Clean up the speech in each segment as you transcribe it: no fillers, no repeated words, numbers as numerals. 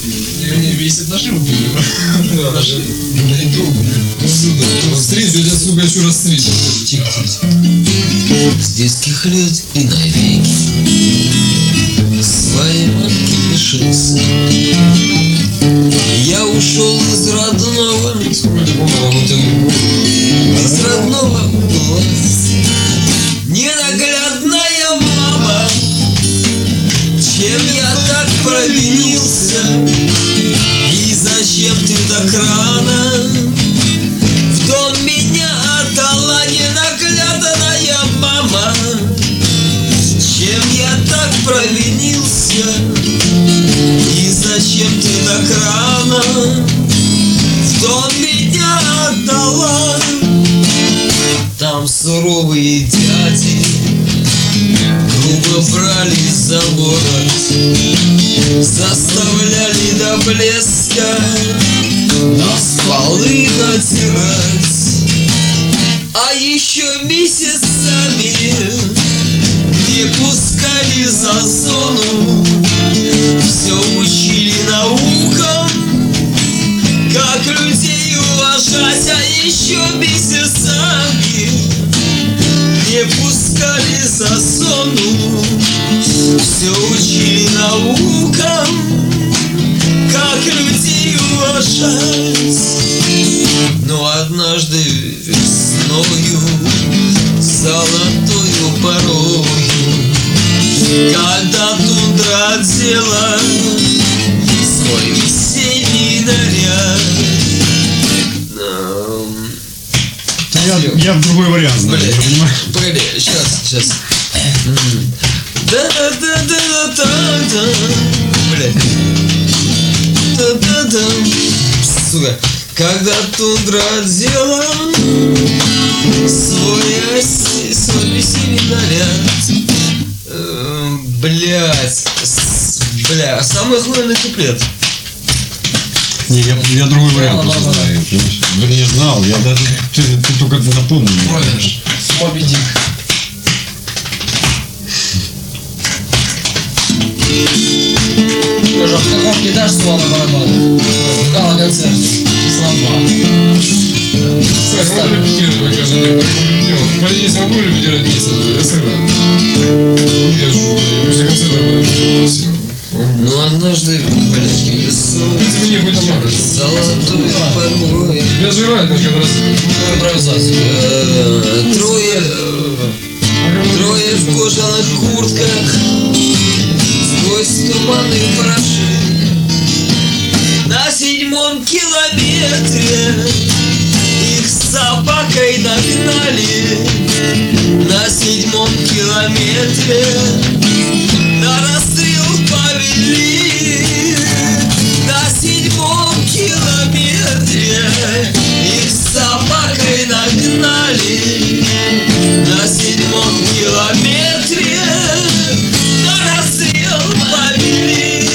Не весит наши руки. Наши. Встретил, я, сука, еще раз встретил. Тихо, тихо. С детских лет и навеки своей матки лишился. Я ушел из родного глаза. Ненаглядная мама, чем я так провинился? И зачем ты так рано в дом меня отдала, ненаглядная мама? Чем я так провинился? И зачем ты так рано в дом меня отдала? Там суровые дяди грубо брали за ворот, заставляли до блеска нас полы натирать. А еще месяцами не пускали за зону, все учили наукам, как людей уважать. А еще месяцами не пускали за зону, все учили наукам, как людей уважать. Но однажды весною, золотою порою, когда тундра одела свой весенний наряд. Я в другой вариант знаю, понимаешь? Погоди, сейчас. Да-да-да-да-да-да. Блядь. Да-да-да. Сука. Когда тундра одела свой весенний наряд. Блядь. Бля, самый охуенный куплет. Не, я другой вариант уже знаю. Вернее, знал, я даже... Ты только напомнил. Проверишь. Победик. Тоже в каком дашь слово на барабаны? Гала концерт. Числа 2. Состав репетировать каждый день. Если могу репетировать месяц, я сыграю. Я жду. После концерта буду все. Ну однажды, блядь, Мне будет нормально. золотой покой. Я жираю каждый раз. Импровизация. Трое в кожаных куртках сквозь туманы прошли. На 7-м километре их с собакой догнали. На 7-м километре на расстрел повели. На 7-м километре их с собакой догнали. На 7-м километре на расстрел повели.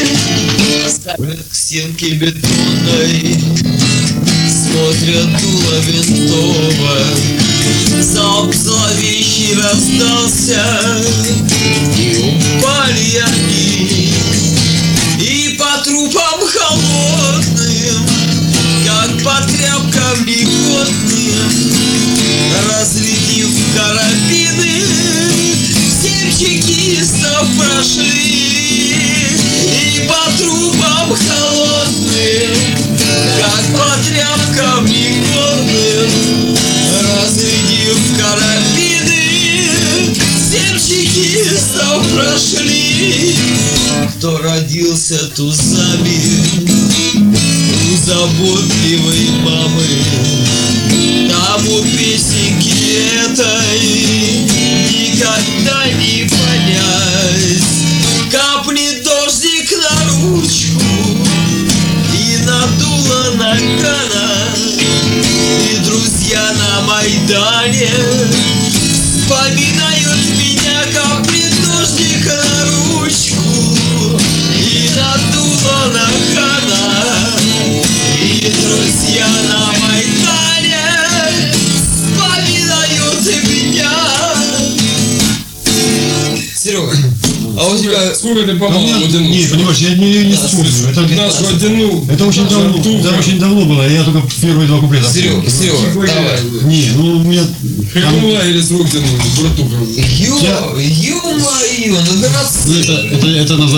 К стенке бетонной смотрят дуло винтовок. Залп зловещий раздался, и упали они. И по трупам холодным, как по тряпкам негодным, разрядив карабины, 7 чекистов прошли. И по трупам холодным, как по тряпкам негодным, разрядив карабины, 7 чекистов прошли. Кто родился тузами у заботливой мамы, тому песенки этой никогда не понять. Капнет дождик на ручку и надуло нагана, и друзья на Майдане вспоминают меня. Капнет дождик на ручку и надуло нагана, и друзья на Майдане вспоминают меня. Серега, а у тебя... Сколько ты У попал меня- в водяную? Нет, понимаешь, я не вспомню. Наш водяную. Это очень давно, Жартуха. да, очень давно было, я только первые 2 куплета. Серега, давай. Не, ну у меня... там- Хрюла или с рук тянули, братуха. Ё-моё, ну 12 это название.